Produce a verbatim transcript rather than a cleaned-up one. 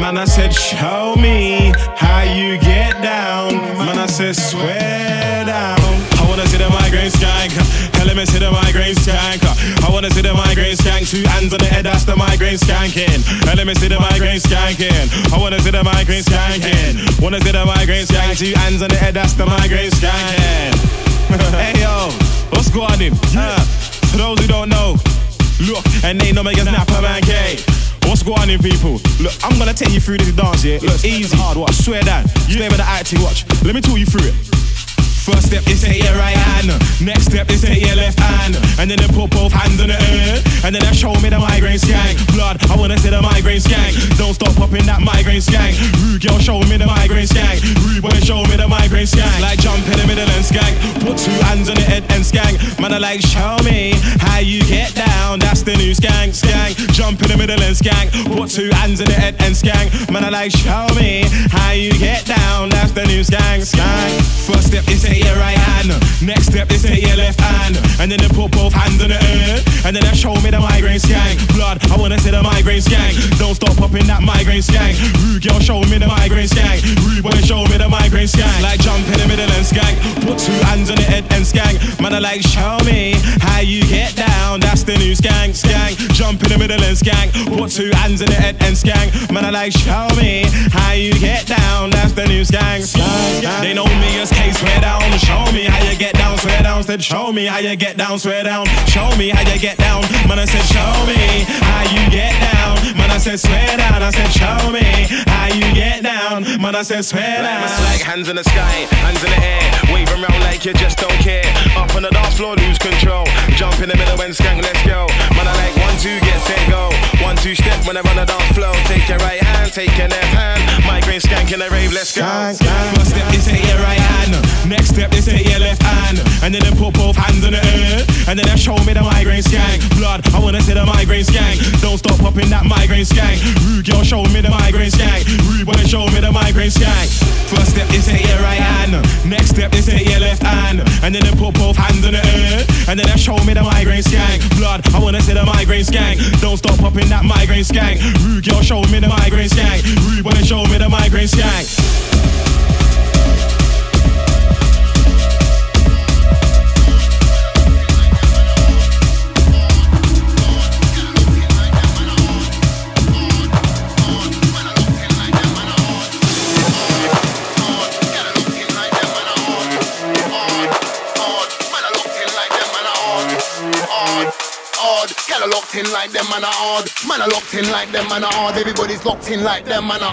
Man, I said, show me how you get down. Man, I said, swear down. I wanna see the migraine skank. Hell, let me see the migraine skank. I wanna see the migraine skank. Two hands on the head, that's the migraine skanking. Hell, let me see the migraine skanking. I wanna see the migraine skanking. Wanna see the migraine skank. Two hands on the head, that's the migraine skanking. Hey yo, what's going on? Uh, for those who don't know, look, and they know me as Napper Man K. What's going on, people? Look, I'm gonna take you through this dance here. It's look, easy, hard, watch, swear that. You never the acting, watch. Let me talk you through it. First step is take your right hand. Next step is take your left hand. And then they put both hands on the earth. And then they show me the migraine skank. Blood, I wanna see the migraine skank. Don't stop popping that migraine skank. Rude girl, show me the migraine skank. Rude boy, show me the migraine skank. Like jump in the middle and skank. Put two hands on the head and skank. Man, I like show me how you get down. That's the new skank, skank. Jump in the middle and skank. Put two hands on the head and skank. Man, I like show me how you get down. That's the new skank, skank. First step is take your right hand. Next step is take your left hand. And then they put both hands on the earth. And then they show me the migraine skank. Blood, I wanna see the migraine skank. Don't stop popping that migraine skank. Rude girl, show me the migraine skank. Rude boy, show me the migraine skank. Like jump in the middle and skank. Put two hands on the head and skank. Man, I like show me how you get down. That's the new skank, skank. Jump in the middle and skank. Put two hands on the head and skank. Man, I like show me how you get down. That's the new skank, skank. They know me as K, swear down. Show me how you get down, swear down. Said show me how you get down, swear down. Show me how you get down. Man, I said show me how you get down. Man, I said swear down. I said show me how you get down. Man, I said swear down. Like hands in the sky, hands in the air, waving around like you just don't care. Up on the dance floor, lose control. Jump in the middle and skank, let's go. Man, I like one, two, get set, go. One, two step when I run the dance floor. Take your right hand, take your left hand. Migraine skank in the rave, let's go. First step is take your right hand. Next step is take your left hand. And then they put both hands on the earth. And then they show me the migraine skank. Blood, I wanna see the migraine skank. Don't stop popping that migraine skank. Rude girl, show me the migraine skank. Rude boy, show me the migraine skank. First step is take your right hand. Next step is take your left hand. And then they put both hands on the earth. And then they show me the migraine skank. Blood, I wanna see the migraine skank. Don't stop popping that migraine skank. Rude girl, show me the migraine skank. Rude boy, show me the migraine skank. Locked in like them, man are hard. Man are locked in like them, man are hard. Everybody's locked in like them, man are